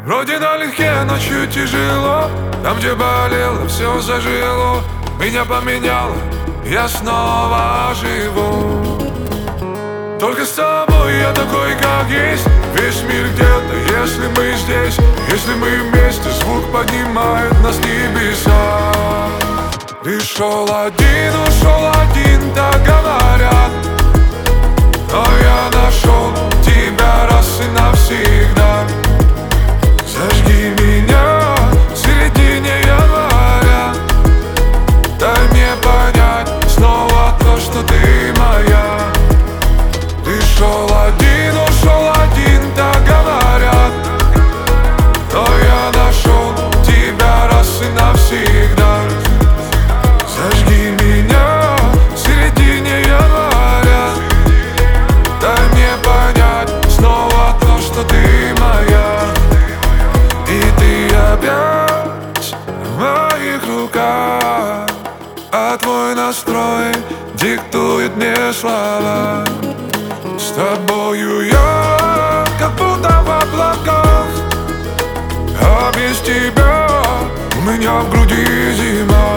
Вроде налегке, ночью тяжело. Там, где болело, все зажило. Меня поменяло, я снова живу. Только с тобой я такой, как есть. Весь мир где-то, если мы здесь. Если мы вместе, звук поднимает нас небеса. Пришел один, ушел один, так говорят. Но я нашел тебя раз и навсегда. Зажги меня в середине января. Дай мне понять снова то, что ты моя. Пришел один, ушел один, так говорят. Но я нашел тебя раз и навсегда. Зажги меня в середине января. Дай мне понять снова то, что ты моя. И ты опять в моих руках, а твой настрой диктует мне слова. С тобою я как будто в облаках, а без тебя у меня в груди зима.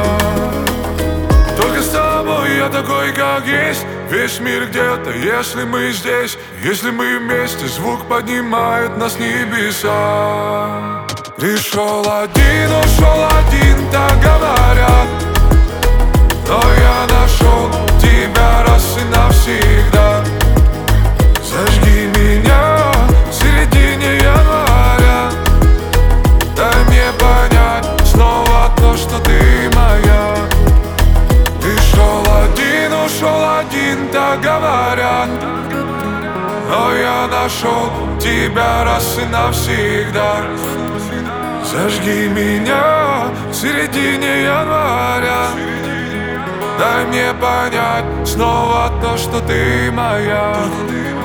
Только с тобой я такой, как есть. Весь мир где-то, если мы здесь. Если мы вместе, звук поднимает нас небеса. Пришел один, ушел один, так говорят. Но я нашел тебя раз и навсегда. Зажги меня в середине января. Дай мне понять снова то, что ты моя. Пришел один, ушел один, так говорят. Но я нашел тебя раз и навсегда. Зажги меня в середине января. Дай мне понять снова то, что ты моя.